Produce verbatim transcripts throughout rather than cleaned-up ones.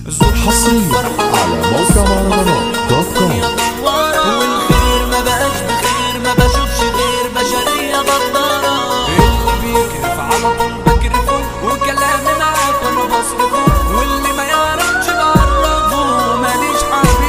حصريا على موقع مهرجانات دوت كوم. والخير ما بقاش بخير، ما بشوفش غير بشرية غدارة. اللي بيكرف على طول بكرفه، وكلامي معاك وانا بصرفه، واللي ما يعرفش بعرفه ماليش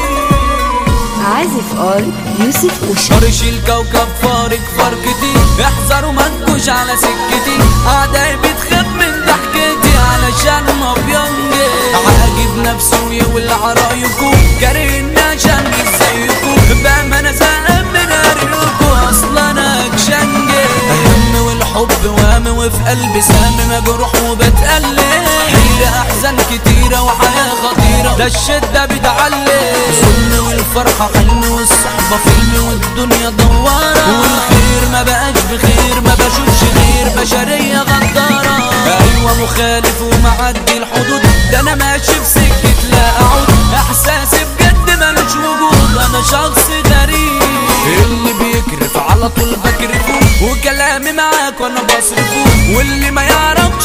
حبيب. عازف اول يوسف وشا طرش الكوكب فارق فرقتي، احذروا ما تجوش على سكتي. اعدائي بتخاف من ضحكتي علشان ما بينجي. عاجب نفسه ويولع رايكم، كارهني عشان مش زيكم. بأمانة زهقان من قريكم، اصلا انا اكشنجي. هم والحب وهم وفي قلبي سام مجروح وبتقلب. حيرة احزان كتيرة وحياة خطيرة، ده الشدة بتعلي. ظلم والفرحة حلم والصحبة فيلم والدنيا دوارة. والخير ما بقاش بخير، ما بشوفش غير بشرية غدارة. ايوه مخالف ومعدي الحدود، ده انا ماشي في سكة لا اعود. احساسي بجد ملوش وجود، انا شخص غريب. اللي بيكرف على طول بكرفه، وكلامي معاك وانا بصرفه، واللي ما يعرفش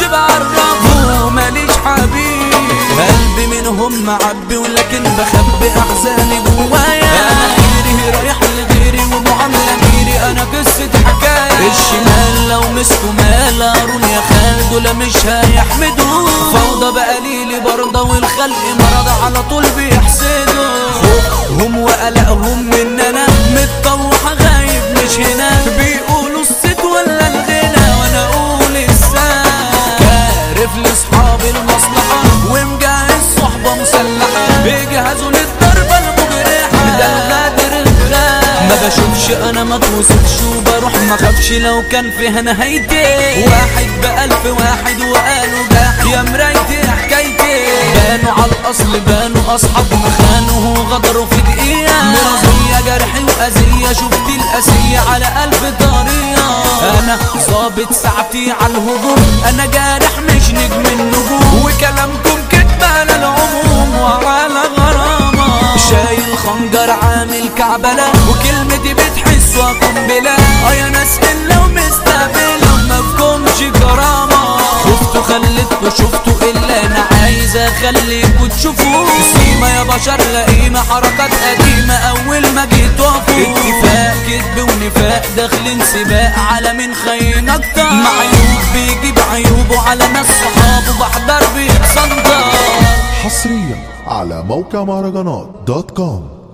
بعرفه ماليش حبيب. قلبي منهم معبي ولكن بخبي احزاني جوايا. انا غيري رايح لغيري ومعاملة غيري، انا قصة حكاية. الشمال لو مسكوا مال قارون يا خال، دول مش هيحمدوا. فوضى بقليلي برضه والخلق مرضى على طول بيحسدوا. خوفهم وقلقهم من انا متطوح غايب مش هنا. بيقولوا الصيت ولا الغنى وانا اقول الساعة. كارف لاصحابي المصلحة ومجهز صحبة مسلحة، بيجهزوا للضربة المجرحة. ده الغادر الغاد، ما بشوفش انا ما توصفش وبروح ما خافش لو كان فيها نهايتي. واحد بألف واحد وقالوا جاح يا مرايتي حكايتي. بانوا على الاصل بانوا اصحاب ما خانوا وغدروا في دقيقة. مرضية جرحي واذية، شفت القاسية على ألف طريقة. انا ظابط ساعتي على الهجوم، انا جارح مش نجم النجوم. وكلامكم كدب على العموم وعلى غرامة. شايل خنجر عامل كعبلة، وكلمتي بتحسوا قنبلة. اه يا ناس الا ومستقبلة ومفكمش كرامة. شفتوا خليتكوا شفتوا الا انا عايز اخليكوا تشوفوا. سيما يا بشر غقيمة، حركات قديمة اول ما جيت وقفوا. اتفاق كدب ونفاق داخلين سباق على مين خاين اكتر. معيوب بيجيب عيوبه على ناس صحابه، بحضر بيتصدر. حصريا على موقع مهرجانات دوت كوم.